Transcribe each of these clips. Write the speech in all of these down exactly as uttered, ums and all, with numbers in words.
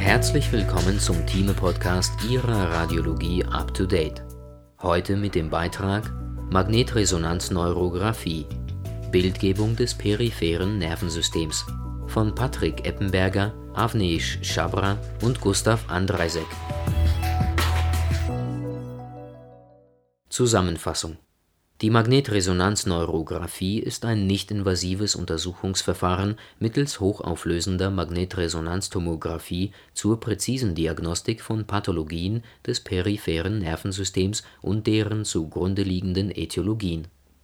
Herzlich willkommen zum Thieme-Podcast Ihrer Radiologie Up to Date. Heute mit dem Beitrag Magnetresonanzneurographie – Bildgebung des peripheren Nervensystems von Patrick Eppenberger, Avneesh Chabra und Gustav Andrejsek. Zusammenfassung: Die Magnetresonanzneurographie ist ein nicht-invasives Untersuchungsverfahren mittels hochauflösender Magnetresonanztomographie zur präzisen Diagnostik von Pathologien des peripheren Nervensystems und deren zugrunde liegenden Äthiologien.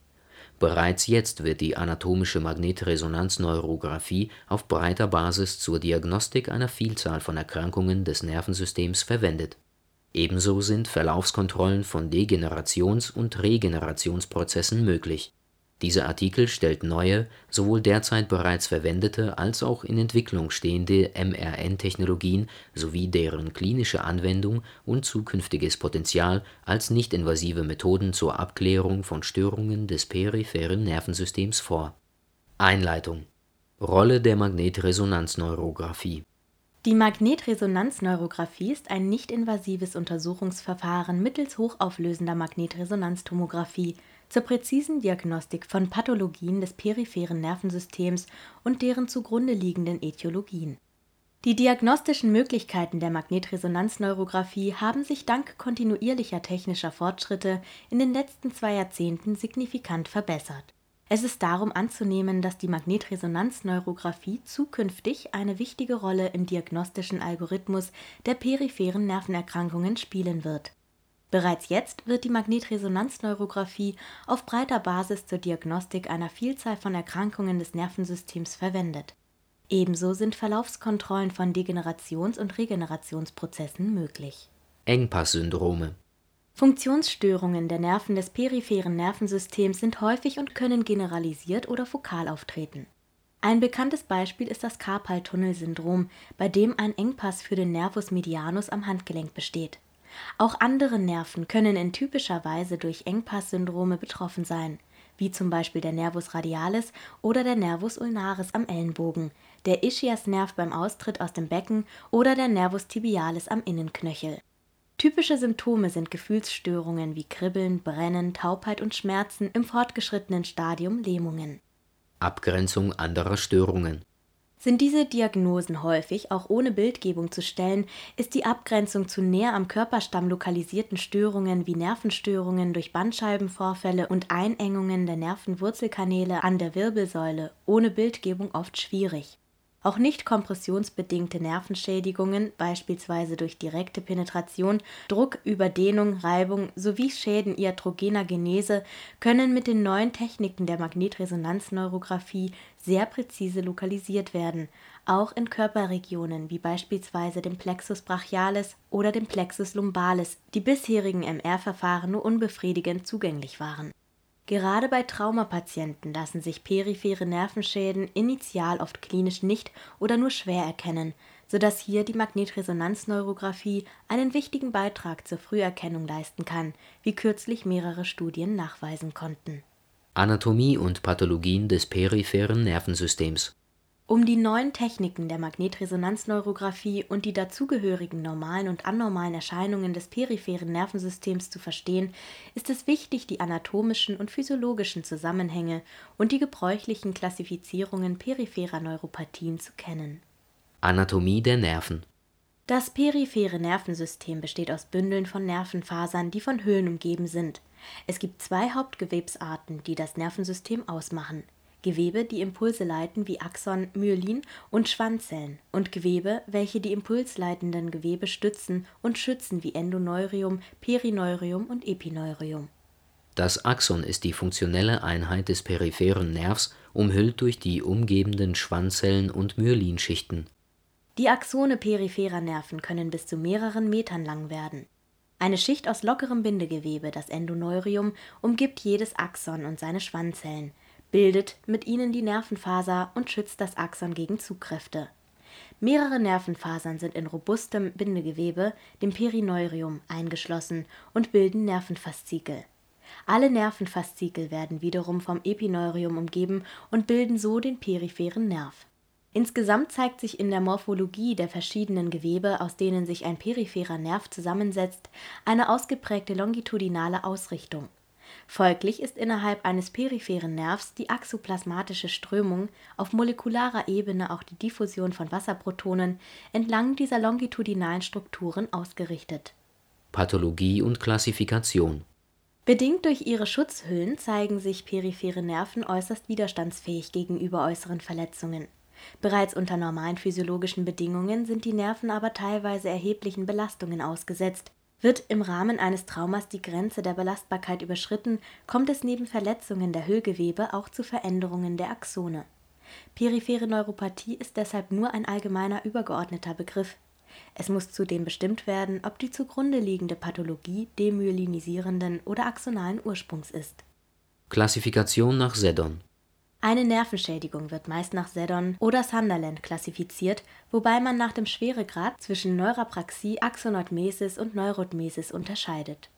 Bereits jetzt wird die anatomische Magnetresonanzneurographie auf breiter Basis zur Diagnostik einer Vielzahl von Erkrankungen des Nervensystems verwendet. Ebenso sind Verlaufskontrollen von Degenerations- und Regenerationsprozessen möglich. Dieser Artikel stellt neue, sowohl derzeit bereits verwendete als auch in Entwicklung stehende M R N-Technologien sowie deren klinische Anwendung und zukünftiges Potenzial als nicht-invasive Methoden zur Abklärung von Störungen des peripheren Nervensystems vor. Einleitung: Rolle der Magnetresonanzneurographie. Die Magnetresonanzneurographie ist ein nicht-invasives Untersuchungsverfahren mittels hochauflösender Magnetresonanztomographie zur präzisen Diagnostik von Pathologien des peripheren Nervensystems und deren zugrunde liegenden Äthiologien. Die diagnostischen Möglichkeiten der Magnetresonanzneurographie haben sich dank kontinuierlicher technischer Fortschritte in den letzten zwei Jahrzehnten signifikant verbessert. Es ist darum anzunehmen, dass die Magnetresonanzneurographie zukünftig eine wichtige Rolle im diagnostischen Algorithmus der peripheren Nervenerkrankungen spielen wird. Bereits jetzt wird die Magnetresonanzneurographie auf breiter Basis zur Diagnostik einer Vielzahl von Erkrankungen des Nervensystems verwendet. Ebenso sind Verlaufskontrollen von Degenerations- und Regenerationsprozessen möglich. Engpass-Syndrome. Funktionsstörungen der Nerven des peripheren Nervensystems sind häufig und können generalisiert oder fokal auftreten. Ein bekanntes Beispiel ist das Carpal-Tunnel-Syndrom, bei dem ein Engpass für den Nervus medianus am Handgelenk besteht. Auch andere Nerven können in typischer Weise durch Engpass-Syndrome betroffen sein, wie zum Beispiel der Nervus radialis oder der Nervus ulnaris am Ellenbogen, der Ischiasnerv beim Austritt aus dem Becken oder der Nervus tibialis am Innenknöchel. Typische Symptome sind Gefühlsstörungen wie Kribbeln, Brennen, Taubheit und Schmerzen, im fortgeschrittenen Stadium Lähmungen. Abgrenzung anderer Störungen. Sind diese Diagnosen häufig auch ohne Bildgebung zu stellen, ist die Abgrenzung zu näher am Körperstamm lokalisierten Störungen wie Nervenstörungen durch Bandscheibenvorfälle und Einengungen der Nervenwurzelkanäle an der Wirbelsäule ohne Bildgebung oft schwierig. Auch nicht kompressionsbedingte Nervenschädigungen, beispielsweise durch direkte Penetration, Druck, Überdehnung, Reibung sowie Schäden iatrogener Genese, können mit den neuen Techniken der Magnetresonanzneurographie sehr präzise lokalisiert werden, auch in Körperregionen wie beispielsweise dem Plexus brachialis oder dem Plexus lumbalis, die bisherigen M R-Verfahren nur unbefriedigend zugänglich waren. Gerade bei Traumapatienten lassen sich periphere Nervenschäden initial oft klinisch nicht oder nur schwer erkennen, sodass hier die Magnetresonanzneurographie einen wichtigen Beitrag zur Früherkennung leisten kann, wie kürzlich mehrere Studien nachweisen konnten. Anatomie und Pathologien des peripheren Nervensystems. Um die neuen Techniken der Magnetresonanzneurographie und die dazugehörigen normalen und anormalen Erscheinungen des peripheren Nervensystems zu verstehen, ist es wichtig, die anatomischen und physiologischen Zusammenhänge und die gebräuchlichen Klassifizierungen peripherer Neuropathien zu kennen. Anatomie der Nerven. Das periphere Nervensystem besteht aus Bündeln von Nervenfasern, die von Hüllen umgeben sind. Es gibt zwei Hauptgewebsarten, die das Nervensystem ausmachen: Gewebe, die Impulse leiten wie Axon, Myelin und Schwanzellen, und Gewebe, welche die impulsleitenden Gewebe stützen und schützen wie Endoneurium, Perineurium und Epineurium. Das Axon ist die funktionelle Einheit des peripheren Nervs, umhüllt durch die umgebenden Schwanzellen und Myelinschichten. Die Axone peripherer Nerven können bis zu mehreren Metern lang werden. Eine Schicht aus lockerem Bindegewebe, das Endoneurium, umgibt jedes Axon und seine Schwanzellen, bildet mit ihnen die Nervenfaser und schützt das Axon gegen Zugkräfte. Mehrere Nervenfasern sind in robustem Bindegewebe, dem Perineurium, eingeschlossen und bilden Nervenfaszikel. Alle Nervenfaszikel werden wiederum vom Epineurium umgeben und bilden so den peripheren Nerv. Insgesamt zeigt sich in der Morphologie der verschiedenen Gewebe, aus denen sich ein peripherer Nerv zusammensetzt, eine ausgeprägte longitudinale Ausrichtung. Folglich ist innerhalb eines peripheren Nervs die axoplasmatische Strömung, auf molekularer Ebene auch die Diffusion von Wasserprotonen, entlang dieser longitudinalen Strukturen ausgerichtet. Pathologie und Klassifikation. Bedingt durch ihre Schutzhüllen zeigen sich periphere Nerven äußerst widerstandsfähig gegenüber äußeren Verletzungen. Bereits unter normalen physiologischen Bedingungen sind die Nerven aber teilweise erheblichen Belastungen ausgesetzt. Wird im Rahmen eines Traumas die Grenze der Belastbarkeit überschritten, kommt es neben Verletzungen der Hüllgewebe auch zu Veränderungen der Axone. Periphere Neuropathie ist deshalb nur ein allgemeiner übergeordneter Begriff. Es muss zudem bestimmt werden, ob die zugrunde liegende Pathologie demyelinisierenden oder axonalen Ursprungs ist. Klassifikation nach Seddon. Eine Nervenschädigung wird meist nach Seddon oder Sunderland klassifiziert, wobei man nach dem Schweregrad zwischen Neurapraxie, Axonotmesis und Neurotmesis unterscheidet.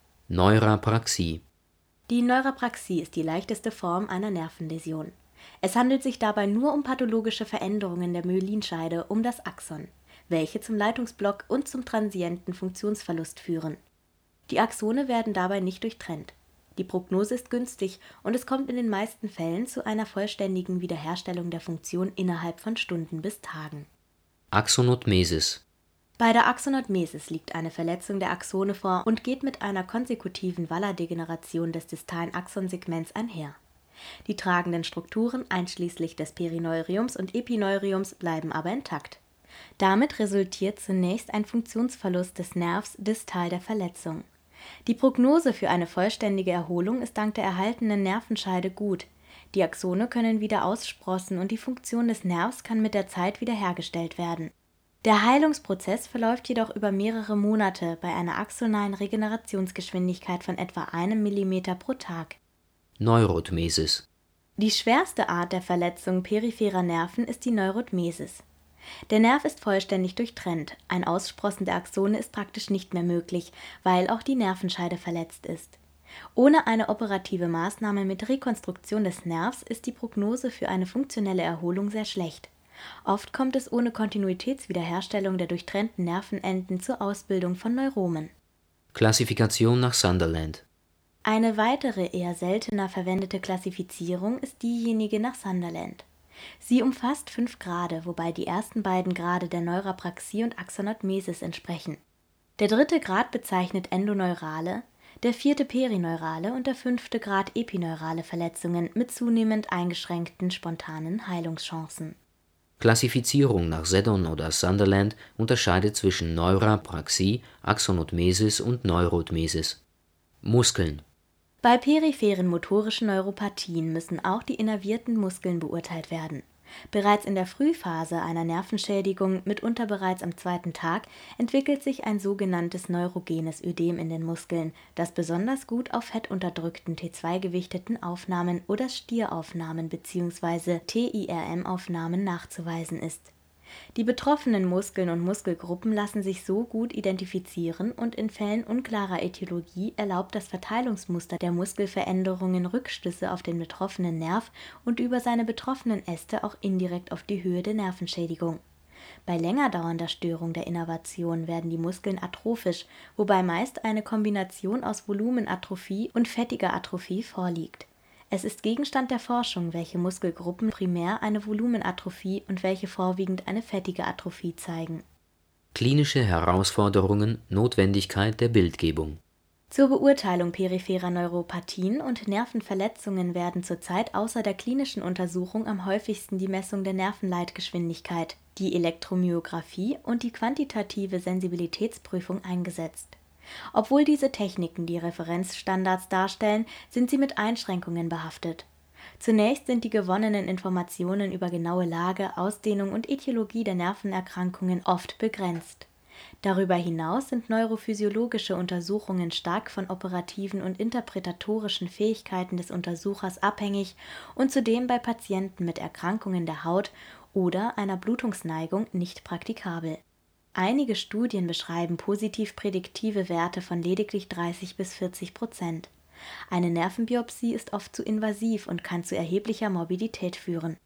Neurapraxie. Die Neurapraxie ist die leichteste Form einer Nervenläsion. Es handelt sich dabei nur um pathologische Veränderungen der Myelinscheide um das Axon, welche zum Leitungsblock und zum transienten Funktionsverlust führen. Die Axone werden dabei nicht durchtrennt. Die Prognose ist günstig und es kommt in den meisten Fällen zu einer vollständigen Wiederherstellung der Funktion innerhalb von Stunden bis Tagen. Axonotmesis. Bei der Axonotmesis liegt eine Verletzung der Axone vor und geht mit einer konsekutiven Wallerdegeneration des distalen Axonsegments einher. Die tragenden Strukturen einschließlich des Perineuriums und Epineuriums bleiben aber intakt. Damit resultiert zunächst ein Funktionsverlust des Nervs distal der Verletzung. Die Prognose für eine vollständige Erholung ist dank der erhaltenen Nervenscheide gut. Die Axone können wieder aussprossen und die Funktion des Nervs kann mit der Zeit wiederhergestellt werden. Der Heilungsprozess verläuft jedoch über mehrere Monate bei einer axonalen Regenerationsgeschwindigkeit von etwa einem Millimeter pro Tag. Neurotmesis. Die schwerste Art der Verletzung peripherer Nerven ist die Neurotmesis. Der Nerv ist vollständig durchtrennt, ein Aussprossen der Axone ist praktisch nicht mehr möglich, weil auch die Nervenscheide verletzt ist. Ohne eine operative Maßnahme mit Rekonstruktion des Nervs ist die Prognose für eine funktionelle Erholung sehr schlecht. Oft kommt es ohne Kontinuitätswiederherstellung der durchtrennten Nervenenden zur Ausbildung von Neuromen. Klassifikation nach Sunderland. Eine weitere, eher seltener verwendete Klassifizierung ist diejenige nach Sunderland. Sie umfasst fünf Grade, wobei die ersten beiden Grade der Neurapraxie und Axonotmesis entsprechen. Der dritte Grad bezeichnet endoneurale, der vierte perineurale und der fünfte Grad epineurale Verletzungen mit zunehmend eingeschränkten spontanen Heilungschancen. Klassifizierung nach Seddon oder Sunderland unterscheidet zwischen Neurapraxie, Axonotmesis und Neurotmesis. Muskeln. Bei peripheren motorischen Neuropathien müssen auch die innervierten Muskeln beurteilt werden. Bereits in der Frühphase einer Nervenschädigung, mitunter bereits am zweiten Tag, entwickelt sich ein sogenanntes neurogenes Ödem in den Muskeln, das besonders gut auf fettunterdrückten T zwei gewichteten Aufnahmen oder Stieraufnahmen bzw. T I R M-Aufnahmen nachzuweisen ist. Die betroffenen Muskeln und Muskelgruppen lassen sich so gut identifizieren und in Fällen unklarer Ätiologie erlaubt das Verteilungsmuster der Muskelveränderungen Rückschlüsse auf den betroffenen Nerv und über seine betroffenen Äste auch indirekt auf die Höhe der Nervenschädigung. Bei länger dauernder Störung der Innervation werden die Muskeln atrophisch, wobei meist eine Kombination aus Volumenatrophie und fettiger Atrophie vorliegt. Es ist Gegenstand der Forschung, welche Muskelgruppen primär eine Volumenatrophie und welche vorwiegend eine fettige Atrophie zeigen. Klinische Herausforderungen, Notwendigkeit der Bildgebung. Zur Beurteilung peripherer Neuropathien und Nervenverletzungen werden zurzeit außer der klinischen Untersuchung am häufigsten die Messung der Nervenleitgeschwindigkeit, die Elektromyographie und die quantitative Sensibilitätsprüfung eingesetzt. Obwohl diese Techniken die Referenzstandards darstellen, sind sie mit Einschränkungen behaftet. Zunächst sind die gewonnenen Informationen über genaue Lage, Ausdehnung und Ätiologie der Nervenerkrankungen oft begrenzt. Darüber hinaus sind neurophysiologische Untersuchungen stark von operativen und interpretatorischen Fähigkeiten des Untersuchers abhängig und zudem bei Patienten mit Erkrankungen der Haut oder einer Blutungsneigung nicht praktikabel. Einige Studien beschreiben positiv prädiktive Werte von lediglich dreißig bis vierzig Prozent. Eine Nervenbiopsie ist oft zu invasiv und kann zu erheblicher Morbidität führen.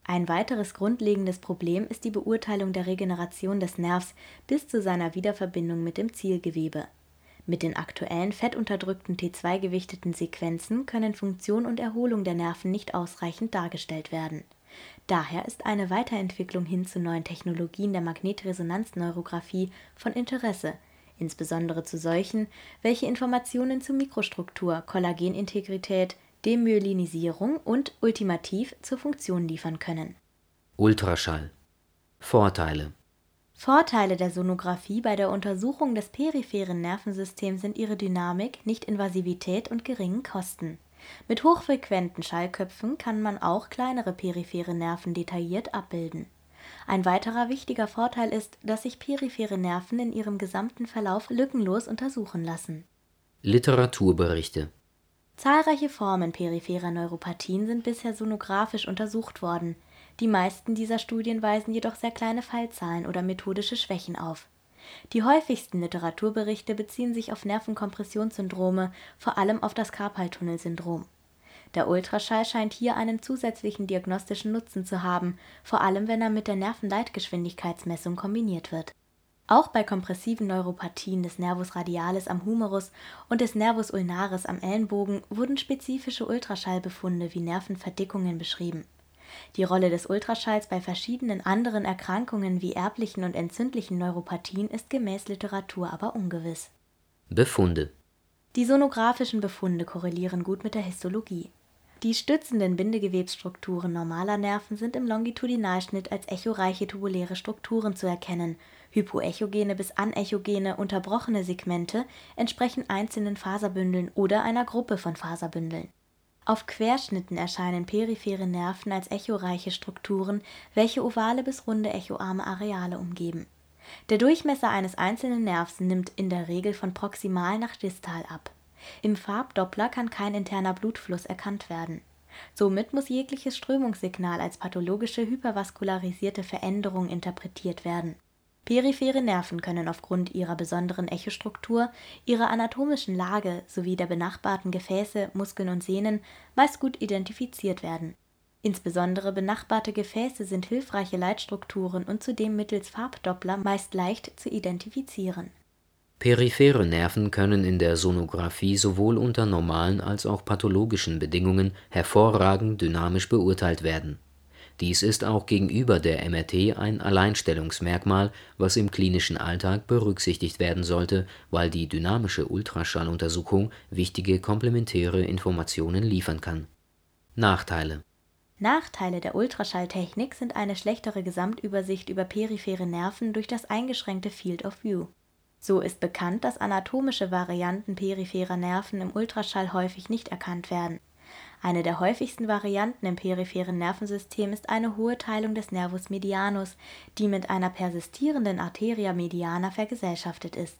Ein weiteres grundlegendes Problem ist die Beurteilung der Regeneration des Nervs bis zu seiner Wiederverbindung mit dem Zielgewebe. Mit den aktuellen fettunterdrückten T zwei gewichteten Sequenzen können Funktion und Erholung der Nerven nicht ausreichend dargestellt werden. Daher ist eine Weiterentwicklung hin zu neuen Technologien der Magnetresonanzneurographie von Interesse, insbesondere zu solchen, welche Informationen zu Mikrostruktur, Kollagenintegrität, Demyelinisierung und ultimativ zur Funktion liefern können. Ultraschall. Vorteile. Vorteile der Sonographie bei der Untersuchung des peripheren Nervensystems sind ihre Dynamik, Nichtinvasivität und geringen Kosten. Mit hochfrequenten Schallköpfen kann man auch kleinere periphere Nerven detailliert abbilden. Ein weiterer wichtiger Vorteil ist, dass sich periphere Nerven in ihrem gesamten Verlauf lückenlos untersuchen lassen. Literaturberichte. Zahlreiche Formen peripherer Neuropathien sind bisher sonografisch untersucht worden. Die meisten dieser Studien weisen jedoch sehr kleine Fallzahlen oder methodische Schwächen auf. Die häufigsten Literaturberichte beziehen sich auf Nervenkompressionssyndrome, vor allem auf das Karpaltunnelsyndrom. Der Ultraschall scheint hier einen zusätzlichen diagnostischen Nutzen zu haben, vor allem wenn er mit der Nervenleitgeschwindigkeitsmessung kombiniert wird. Auch bei kompressiven Neuropathien des Nervus radialis am Humerus und des Nervus ulnaris am Ellenbogen wurden spezifische Ultraschallbefunde wie Nervenverdickungen beschrieben. Die Rolle des Ultraschalls bei verschiedenen anderen Erkrankungen wie erblichen und entzündlichen Neuropathien ist gemäß Literatur aber ungewiss. Befunde. Die sonografischen Befunde korrelieren gut mit der Histologie. Die stützenden Bindegewebsstrukturen normaler Nerven sind im Longitudinalschnitt als echoreiche tubuläre Strukturen zu erkennen. Hypoechogene bis anechogene unterbrochene Segmente entsprechen einzelnen Faserbündeln oder einer Gruppe von Faserbündeln. Auf Querschnitten erscheinen periphere Nerven als echoreiche Strukturen, welche ovale bis runde echoarme Areale umgeben. Der Durchmesser eines einzelnen Nervs nimmt in der Regel von proximal nach distal ab. Im Farbdoppler kann kein interner Blutfluss erkannt werden. Somit muss jegliches Strömungssignal als pathologische hypervaskularisierte Veränderung interpretiert werden. Periphere Nerven können aufgrund ihrer besonderen Echostruktur, ihrer anatomischen Lage sowie der benachbarten Gefäße, Muskeln und Sehnen meist gut identifiziert werden. Insbesondere benachbarte Gefäße sind hilfreiche Leitstrukturen und zudem mittels Farbdoppler meist leicht zu identifizieren. Periphere Nerven können in der Sonographie sowohl unter normalen als auch pathologischen Bedingungen hervorragend dynamisch beurteilt werden. Dies ist auch gegenüber der M R T ein Alleinstellungsmerkmal, was im klinischen Alltag berücksichtigt werden sollte, weil die dynamische Ultraschalluntersuchung wichtige komplementäre Informationen liefern kann. Nachteile. Nachteile der Ultraschalltechnik sind eine schlechtere Gesamtübersicht über periphere Nerven durch das eingeschränkte Field of View. So ist bekannt, dass anatomische Varianten peripherer Nerven im Ultraschall häufig nicht erkannt werden. Eine der häufigsten Varianten im peripheren Nervensystem ist eine hohe Teilung des Nervus medianus, die mit einer persistierenden Arteria mediana vergesellschaftet ist.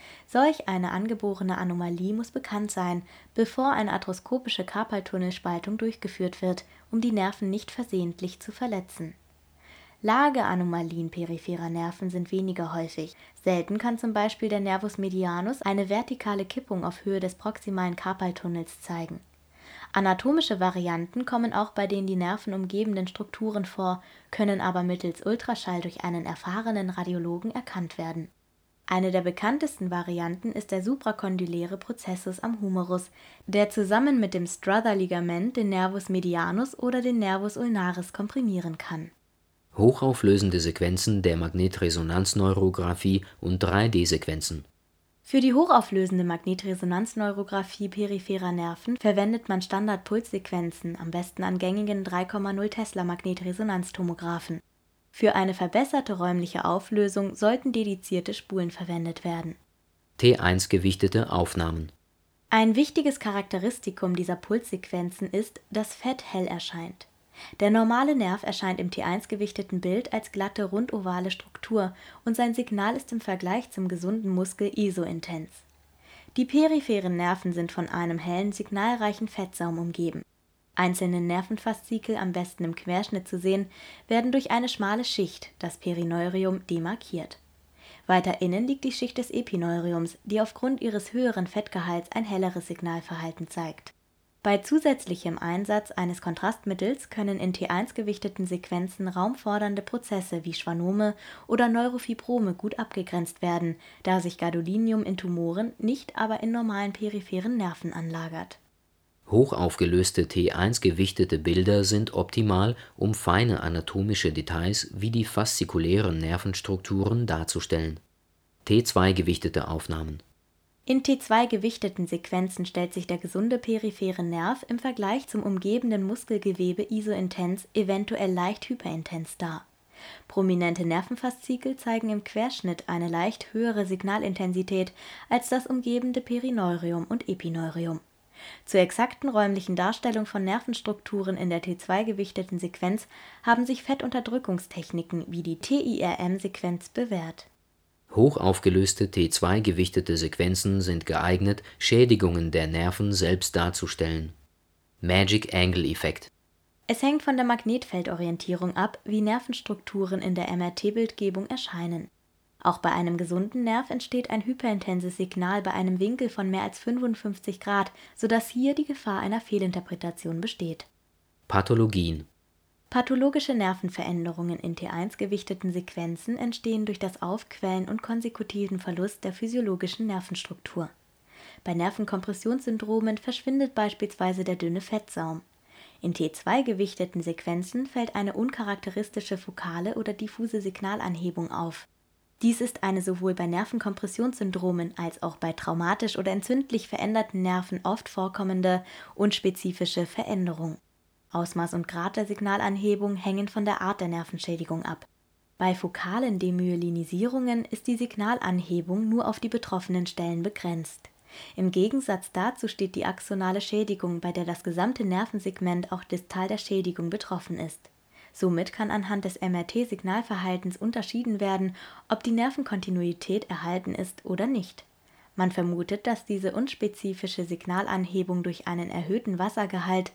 Solch eine angeborene Anomalie muss bekannt sein, bevor eine arthroskopische Karpaltunnelspaltung durchgeführt wird, um die Nerven nicht versehentlich zu verletzen. Lageanomalien peripherer Nerven sind weniger häufig. Selten kann zum Beispiel der Nervus medianus eine vertikale Kippung auf Höhe des proximalen Karpaltunnels zeigen. Anatomische Varianten kommen auch bei den die Nerven umgebenden Strukturen vor, können aber mittels Ultraschall durch einen erfahrenen Radiologen erkannt werden. Eine der bekanntesten Varianten ist der suprakondyläre Prozessus am Humerus, der zusammen mit dem Struther-Ligament den Nervus medianus oder den Nervus ulnaris komprimieren kann. Hochauflösende Sequenzen der Magnetresonanzneurographie und drei D Sequenzen. Für die hochauflösende Magnetresonanzneurographie peripherer Nerven verwendet man Standard-Pulssequenzen, am besten an gängigen drei Komma null Tesla Magnetresonanztomographen. Für eine verbesserte räumliche Auflösung sollten dedizierte Spulen verwendet werden. T eins gewichtete Aufnahmen. Ein wichtiges Charakteristikum dieser Pulssequenzen ist, dass Fett hell erscheint. Der normale Nerv erscheint im T eins gewichteten Bild als glatte, rundovale Struktur und sein Signal ist im Vergleich zum gesunden Muskel isointens. Die peripheren Nerven sind von einem hellen, signalreichen Fettsaum umgeben. Einzelne Nervenfaszikel, am besten im Querschnitt zu sehen, werden durch eine schmale Schicht, das Perineurium, demarkiert. Weiter innen liegt die Schicht des Epineuriums, die aufgrund ihres höheren Fettgehalts ein helleres Signalverhalten zeigt. Bei zusätzlichem Einsatz eines Kontrastmittels können in T eins gewichteten Sequenzen raumfordernde Prozesse wie Schwannome oder Neurofibrome gut abgegrenzt werden, da sich Gadolinium in Tumoren, nicht aber in normalen peripheren Nerven anlagert. Hochaufgelöste T eins gewichtete Bilder sind optimal, um feine anatomische Details wie die faszikulären Nervenstrukturen darzustellen. T zwei gewichtete Aufnahmen. In T zwei gewichteten Sequenzen stellt sich der gesunde periphere Nerv im Vergleich zum umgebenden Muskelgewebe isointens, eventuell leicht hyperintens dar. Prominente Nervenfaszikel zeigen im Querschnitt eine leicht höhere Signalintensität als das umgebende Perineurium und Epineurium. Zur exakten räumlichen Darstellung von Nervenstrukturen in der T zwei gewichteten Sequenz haben sich Fettunterdrückungstechniken wie die T I R M-Sequenz bewährt. Hochaufgelöste T zwei gewichtete Sequenzen sind geeignet, Schädigungen der Nerven selbst darzustellen. Magic-Angle-Effekt. Es hängt von der Magnetfeldorientierung ab, wie Nervenstrukturen in der M R T-Bildgebung erscheinen. Auch bei einem gesunden Nerv entsteht ein hyperintenses Signal bei einem Winkel von mehr als fünfundfünfzig Grad, sodass hier die Gefahr einer Fehlinterpretation besteht. Pathologien. Pathologische Nervenveränderungen in T eins gewichteten Sequenzen entstehen durch das Aufquellen und konsekutiven Verlust der physiologischen Nervenstruktur. Bei Nervenkompressionssyndromen verschwindet beispielsweise der dünne Fettsaum. In T zwei gewichteten Sequenzen fällt eine uncharakteristische fokale oder diffuse Signalanhebung auf. Dies ist eine sowohl bei Nervenkompressionssyndromen als auch bei traumatisch oder entzündlich veränderten Nerven oft vorkommende unspezifische Veränderung. Ausmaß und Grad der Signalanhebung hängen von der Art der Nervenschädigung ab. Bei fokalen Demyelinisierungen ist die Signalanhebung nur auf die betroffenen Stellen begrenzt. Im Gegensatz dazu steht die axonale Schädigung, bei der das gesamte Nervensegment auch distal der Schädigung betroffen ist. Somit kann anhand des M R T-Signalverhaltens unterschieden werden, ob die Nervenkontinuität erhalten ist oder nicht. Man vermutet, dass diese unspezifische Signalanhebung durch einen erhöhten Wassergehalt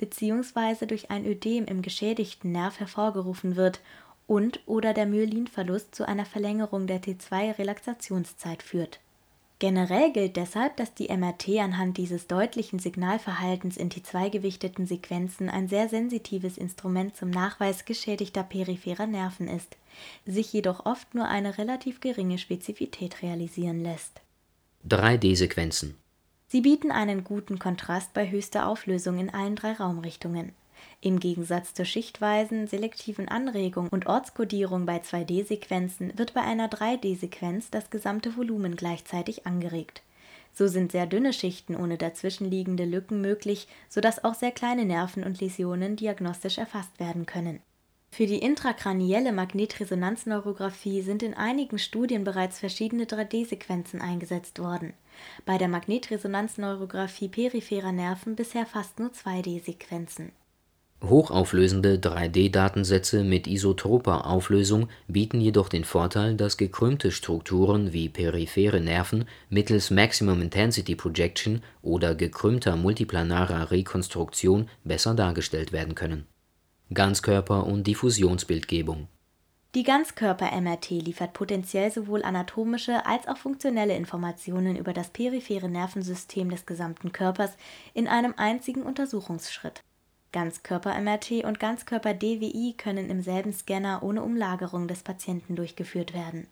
bzw. durch ein Ödem im geschädigten Nerv hervorgerufen wird und/oder der Myelinverlust zu einer Verlängerung der T zwei Relaxationszeit führt. Generell gilt deshalb, dass die M R T anhand dieses deutlichen Signalverhaltens in T zwei gewichteten Sequenzen ein sehr sensitives Instrument zum Nachweis geschädigter peripherer Nerven ist, sich jedoch oft nur eine relativ geringe Spezifität realisieren lässt. drei D-Sequenzen. Sie bieten einen guten Kontrast bei höchster Auflösung in allen drei Raumrichtungen. Im Gegensatz zur schichtweisen, selektiven Anregung und Ortskodierung bei zwei D-Sequenzen wird bei einer drei D-Sequenz das gesamte Volumen gleichzeitig angeregt. So sind sehr dünne Schichten ohne dazwischenliegende Lücken möglich, sodass auch sehr kleine Nerven und Läsionen diagnostisch erfasst werden können. Für die intrakranielle Magnetresonanzneurographie sind in einigen Studien bereits verschiedene drei D-Sequenzen eingesetzt worden. Bei der Magnetresonanzneurographie peripherer Nerven bisher fast nur zwei D-Sequenzen. Hochauflösende drei D-Datensätze mit isotroper Auflösung bieten jedoch den Vorteil, dass gekrümmte Strukturen wie periphere Nerven mittels Maximum Intensity Projection oder gekrümmter multiplanarer Rekonstruktion besser dargestellt werden können. Ganzkörper- und Diffusionsbildgebung. Die Ganzkörper-M R T liefert potenziell sowohl anatomische als auch funktionelle Informationen über das periphere Nervensystem des gesamten Körpers in einem einzigen Untersuchungsschritt. Ganzkörper-M R T und Ganzkörper-D W I können im selben Scanner ohne Umlagerung des Patienten durchgeführt werden.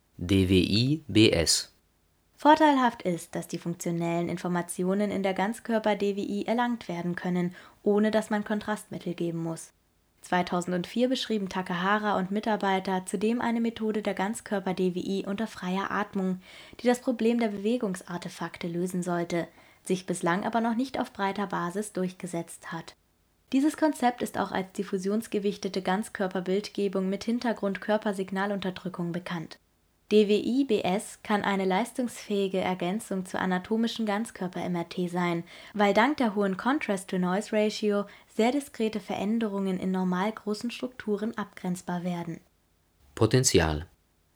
D W I B S. Vorteilhaft ist, dass die funktionellen Informationen in der Ganzkörper-D W I erlangt werden können, ohne dass man Kontrastmittel geben muss. zweitausendvier beschrieben Takahara und Mitarbeiter zudem eine Methode der Ganzkörper-D W I unter freier Atmung, die das Problem der Bewegungsartefakte lösen sollte, sich bislang aber noch nicht auf breiter Basis durchgesetzt hat. Dieses Konzept ist auch als diffusionsgewichtete Ganzkörperbildgebung mit Hintergrund Körpersignalunterdrückung bekannt. D W I B S kann eine leistungsfähige Ergänzung zur anatomischen Ganzkörper-M R T sein, weil dank der hohen Contrast-to-Noise-Ratio sehr diskrete Veränderungen in normal großen Strukturen abgrenzbar werden. Potenzial.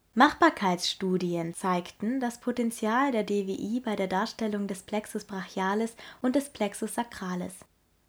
Machbarkeitsstudien zeigten das Potenzial der D W I bei der Darstellung des Plexus brachialis und des Plexus sacralis.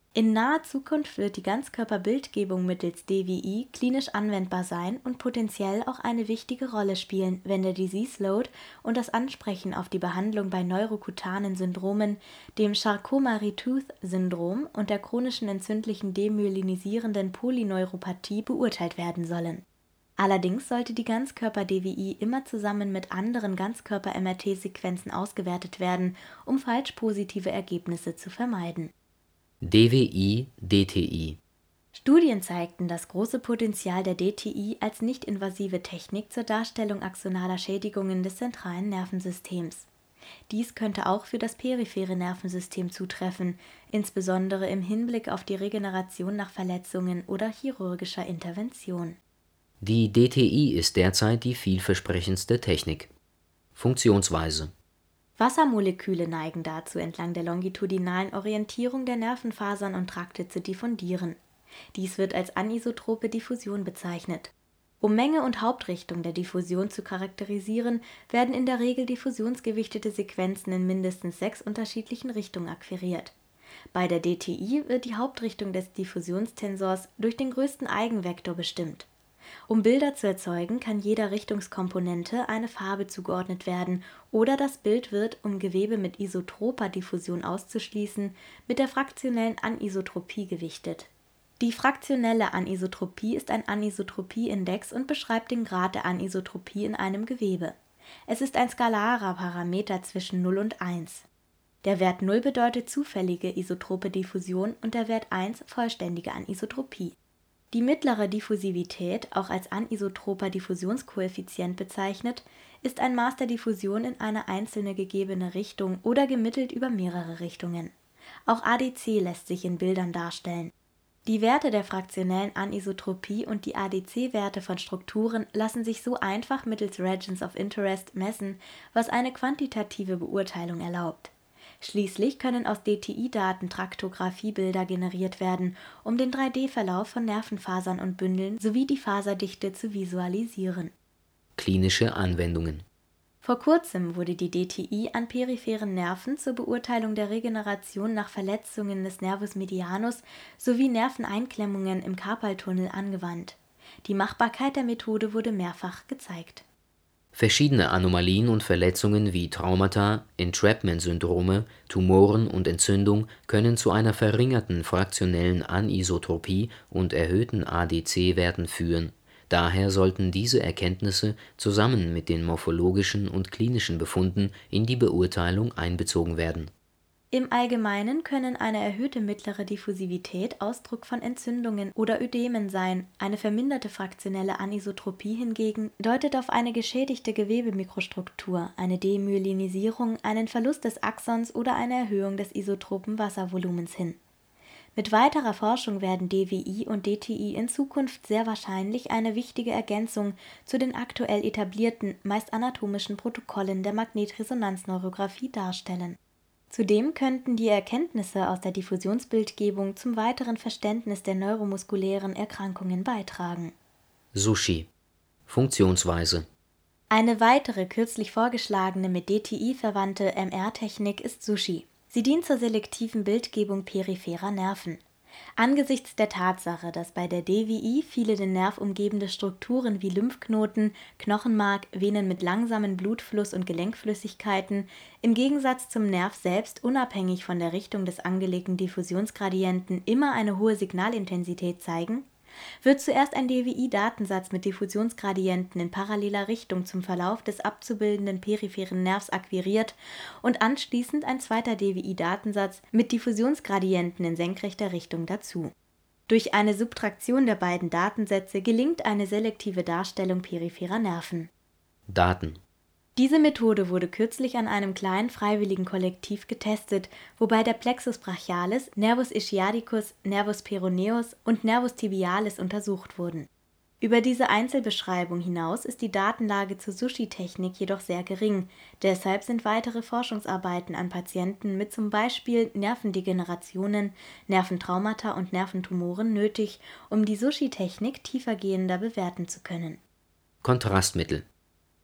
In naher Zukunft wird die Ganzkörperbildgebung mittels D W I klinisch anwendbar sein und potenziell auch eine wichtige Rolle spielen, wenn der Disease Load und das Ansprechen auf die Behandlung bei neurokutanen Syndromen, dem Charcot-Marie-Tooth-Syndrom und der chronischen entzündlichen demyelinisierenden Polyneuropathie beurteilt werden sollen. Allerdings sollte die Ganzkörper-D W I immer zusammen mit anderen Ganzkörper-M R T-Sequenzen ausgewertet werden, um falsch positive Ergebnisse zu vermeiden. D W I, D T I. Studien zeigten das große Potenzial der D T I als nicht-invasive Technik zur Darstellung axonaler Schädigungen des zentralen Nervensystems. Dies könnte auch für das periphere Nervensystem zutreffen, insbesondere im Hinblick auf die Regeneration nach Verletzungen oder chirurgischer Intervention. Die D T I ist derzeit die vielversprechendste Technik. Funktionsweise: Wassermoleküle neigen dazu, entlang der longitudinalen Orientierung der Nervenfasern und Trakte zu diffundieren. Dies wird als anisotrope Diffusion bezeichnet. Um Menge und Hauptrichtung der Diffusion zu charakterisieren, werden in der Regel diffusionsgewichtete Sequenzen in mindestens sechs unterschiedlichen Richtungen akquiriert. Bei der D T I wird die Hauptrichtung des Diffusionstensors durch den größten Eigenvektor bestimmt. Um Bilder zu erzeugen, kann jeder Richtungskomponente eine Farbe zugeordnet werden oder das Bild wird, um Gewebe mit isotroper Diffusion auszuschließen, mit der fraktionellen Anisotropie gewichtet. Die fraktionelle Anisotropie ist ein Anisotropie-Index und beschreibt den Grad der Anisotropie in einem Gewebe. Es ist ein skalarer Parameter zwischen null und eins. Der Wert null bedeutet zufällige isotrope Diffusion und der Wert eins vollständige Anisotropie. Die mittlere Diffusivität, auch als anisotroper Diffusionskoeffizient bezeichnet, ist ein Maß der Diffusion in eine einzelne gegebene Richtung oder gemittelt über mehrere Richtungen. Auch A D C lässt sich in Bildern darstellen. Die Werte der fraktionellen Anisotropie und die A D C-Werte von Strukturen lassen sich so einfach mittels Regions of Interest messen, was eine quantitative Beurteilung erlaubt. Schließlich können aus D T I-Daten Traktographiebilder generiert werden, um den drei D-Verlauf von Nervenfasern und Bündeln sowie die Faserdichte zu visualisieren. Klinische Anwendungen: Vor kurzem wurde die D T I an peripheren Nerven zur Beurteilung der Regeneration nach Verletzungen des Nervus medianus sowie Nerveneinklemmungen im Karpaltunnel angewandt. Die Machbarkeit der Methode wurde mehrfach gezeigt. Verschiedene Anomalien und Verletzungen wie Traumata, Entrapment-Syndrome, Tumoren und Entzündung können zu einer verringerten fraktionellen Anisotropie und erhöhten A D C-Werten führen. Daher sollten diese Erkenntnisse zusammen mit den morphologischen und klinischen Befunden in die Beurteilung einbezogen werden. Im Allgemeinen können eine erhöhte mittlere Diffusivität Ausdruck von Entzündungen oder Ödemen sein, eine verminderte fraktionelle Anisotropie hingegen deutet auf eine geschädigte Gewebemikrostruktur, eine Demyelinisierung, einen Verlust des Axons oder eine Erhöhung des isotropen Wasservolumens hin. Mit weiterer Forschung werden D W I und D T I in Zukunft sehr wahrscheinlich eine wichtige Ergänzung zu den aktuell etablierten, meist anatomischen Protokollen der Magnetresonanzneurographie darstellen. Zudem könnten die Erkenntnisse aus der Diffusionsbildgebung zum weiteren Verständnis der neuromuskulären Erkrankungen beitragen. Sushi. Funktionsweise: Eine weitere kürzlich vorgeschlagene mit D T I verwandte M R-Technik ist Sushi. Sie dient zur selektiven Bildgebung peripherer Nerven. Angesichts der Tatsache, dass bei der D W I viele den Nerv umgebende Strukturen wie Lymphknoten, Knochenmark, Venen mit langsamem Blutfluss und Gelenkflüssigkeiten im Gegensatz zum Nerv selbst unabhängig von der Richtung des angelegten Diffusionsgradienten immer eine hohe Signalintensität zeigen, wird zuerst ein D W I-Datensatz mit Diffusionsgradienten in paralleler Richtung zum Verlauf des abzubildenden peripheren Nervs akquiriert und anschließend ein zweiter D W I-Datensatz mit Diffusionsgradienten in senkrechter Richtung dazu. Durch eine Subtraktion der beiden Datensätze gelingt eine selektive Darstellung peripherer Nerven. Daten: Diese Methode wurde kürzlich an einem kleinen freiwilligen Kollektiv getestet, wobei der Plexus brachialis, Nervus ischiadicus, Nervus peroneus und Nervus tibialis untersucht wurden. Über diese Einzelbeschreibung hinaus ist die Datenlage zur Sushi-Technik jedoch sehr gering, deshalb sind weitere Forschungsarbeiten an Patienten mit zum Beispiel Nervendegenerationen, Nerventraumata und Nerventumoren nötig, um die Sushi-Technik tiefergehender bewerten zu können. Kontrastmittel: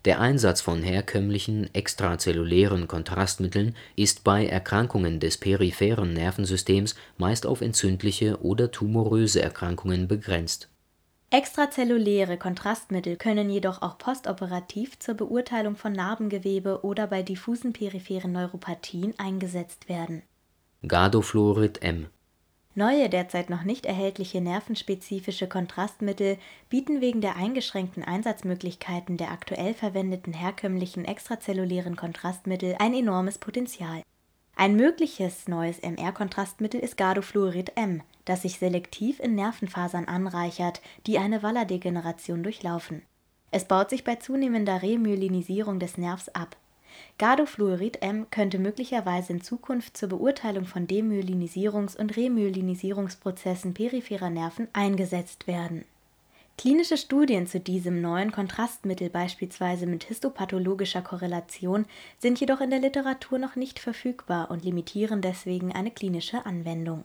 Der Einsatz von herkömmlichen extrazellulären Kontrastmitteln ist bei Erkrankungen des peripheren Nervensystems meist auf entzündliche oder tumoröse Erkrankungen begrenzt. Extrazelluläre Kontrastmittel können jedoch auch postoperativ zur Beurteilung von Narbengewebe oder bei diffusen peripheren Neuropathien eingesetzt werden. Gadofluorid M. Neue, derzeit noch nicht erhältliche nervenspezifische Kontrastmittel bieten wegen der eingeschränkten Einsatzmöglichkeiten der aktuell verwendeten herkömmlichen extrazellulären Kontrastmittel ein enormes Potenzial. Ein mögliches neues M R-Kontrastmittel ist Gadofluorid M, das sich selektiv in Nervenfasern anreichert, die eine Wallerdegeneration durchlaufen. Es baut sich bei zunehmender Remyelinisierung des Nervs ab. Gadofluorid M könnte möglicherweise in Zukunft zur Beurteilung von Demyelinisierungs- und Remyelinisierungsprozessen peripherer Nerven eingesetzt werden. Klinische Studien zu diesem neuen Kontrastmittel, beispielsweise mit histopathologischer Korrelation, sind jedoch in der Literatur noch nicht verfügbar und limitieren deswegen eine klinische Anwendung.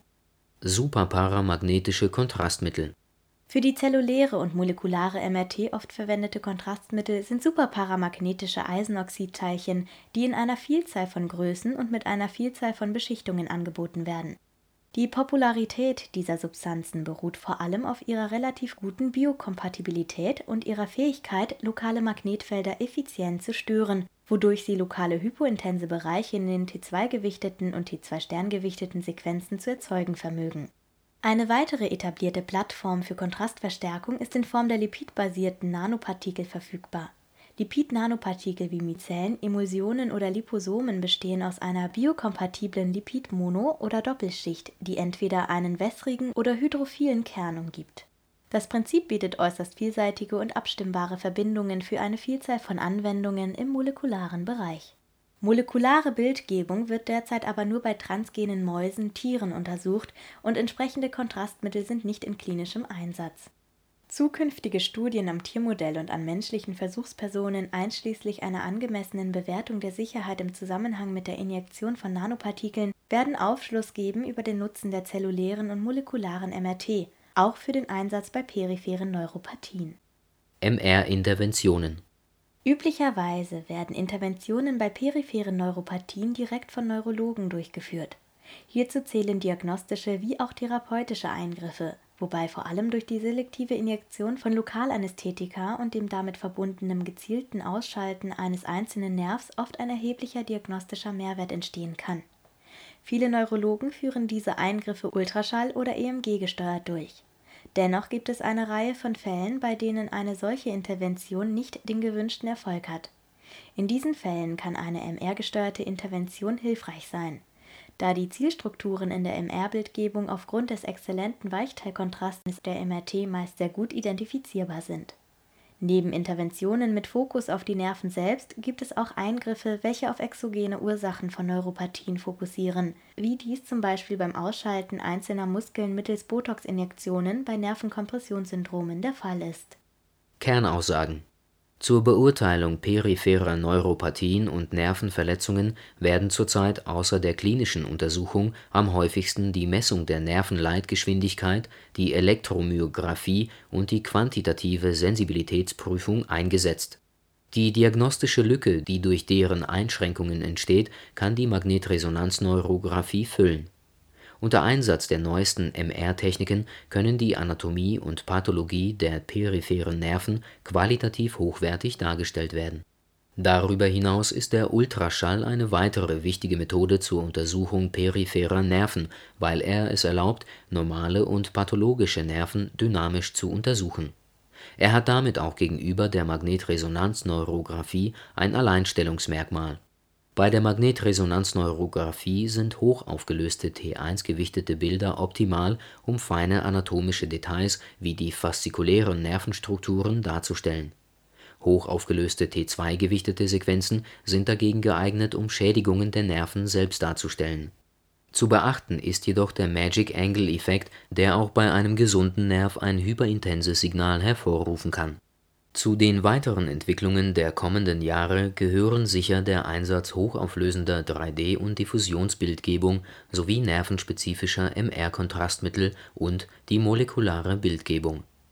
Supraparamagnetische Kontrastmittel. Für die zelluläre und molekulare M R T oft verwendete Kontrastmittel sind supraparamagnetische Eisenoxidteilchen, die in einer Vielzahl von Größen und mit einer Vielzahl von Beschichtungen angeboten werden. Die Popularität dieser Substanzen beruht vor allem auf ihrer relativ guten Biokompatibilität und ihrer Fähigkeit, lokale Magnetfelder effizient zu stören, wodurch sie lokale hypointense Bereiche in den T zwei gewichteten und T zwei sterngewichteten Sequenzen zu erzeugen vermögen. Eine weitere etablierte Plattform für Kontrastverstärkung ist in Form der lipidbasierten Nanopartikel verfügbar. Lipid-Nanopartikel wie Mizellen, Emulsionen oder Liposomen bestehen aus einer biokompatiblen Lipid-Mono- oder Doppelschicht, die entweder einen wässrigen oder hydrophilen Kern umgibt. Das Prinzip bietet äußerst vielseitige und abstimmbare Verbindungen für eine Vielzahl von Anwendungen im molekularen Bereich. Molekulare Bildgebung wird derzeit aber nur bei transgenen Mäusen, Tieren untersucht und entsprechende Kontrastmittel sind nicht in klinischem Einsatz. Zukünftige Studien am Tiermodell und an menschlichen Versuchspersonen einschließlich einer angemessenen Bewertung der Sicherheit im Zusammenhang mit der Injektion von Nanopartikeln werden Aufschluss geben über den Nutzen der zellulären und molekularen M R T, auch für den Einsatz bei peripheren Neuropathien. M R-Interventionen. Üblicherweise werden Interventionen bei peripheren Neuropathien direkt von Neurologen durchgeführt. Hierzu zählen diagnostische wie auch therapeutische Eingriffe, wobei vor allem durch die selektive Injektion von Lokalanästhetika und dem damit verbundenen gezielten Ausschalten eines einzelnen Nervs oft ein erheblicher diagnostischer Mehrwert entstehen kann. Viele Neurologen führen diese Eingriffe Ultraschall- oder E M G-gesteuert durch. Dennoch gibt es eine Reihe von Fällen, bei denen eine solche Intervention nicht den gewünschten Erfolg hat. In diesen Fällen kann eine M R-gesteuerte Intervention hilfreich sein, da die Zielstrukturen in der M R-Bildgebung aufgrund des exzellenten Weichteilkontrastes der M R T meist sehr gut identifizierbar sind. Neben Interventionen mit Fokus auf die Nerven selbst gibt es auch Eingriffe, welche auf exogene Ursachen von Neuropathien fokussieren, wie dies zum Beispiel beim Ausschalten einzelner Muskeln mittels Botox-Injektionen bei Nervenkompressionssyndromen der Fall ist. Kernaussagen. Zur Beurteilung peripherer Neuropathien und Nervenverletzungen werden zurzeit außer der klinischen Untersuchung am häufigsten die Messung der Nervenleitgeschwindigkeit, die Elektromyographie und die quantitative Sensibilitätsprüfung eingesetzt. Die diagnostische Lücke, die durch deren Einschränkungen entsteht, kann die Magnetresonanzneurographie füllen. Unter Einsatz der neuesten M R-Techniken können die Anatomie und Pathologie der peripheren Nerven qualitativ hochwertig dargestellt werden. Darüber hinaus ist der Ultraschall eine weitere wichtige Methode zur Untersuchung peripherer Nerven, weil er es erlaubt, normale und pathologische Nerven dynamisch zu untersuchen. Er hat damit auch gegenüber der Magnetresonanzneurographie ein Alleinstellungsmerkmal. Bei der Magnetresonanzneurographie sind hochaufgelöste T eins gewichtete Bilder optimal, um feine anatomische Details wie die faszikulären Nervenstrukturen darzustellen. Hochaufgelöste T zwei gewichtete Sequenzen sind dagegen geeignet, um Schädigungen der Nerven selbst darzustellen. Zu beachten ist jedoch der Magic-Angle-Effekt, der auch bei einem gesunden Nerv ein hyperintenses Signal hervorrufen kann. Zu den weiteren Entwicklungen der kommenden Jahre gehören sicher der Einsatz hochauflösender drei D- und Diffusionsbildgebung sowie nervenspezifischer M R-Kontrastmittel und die molekulare Bildgebung.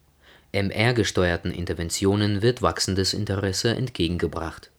M R-gesteuerten Interventionen wird wachsendes Interesse entgegengebracht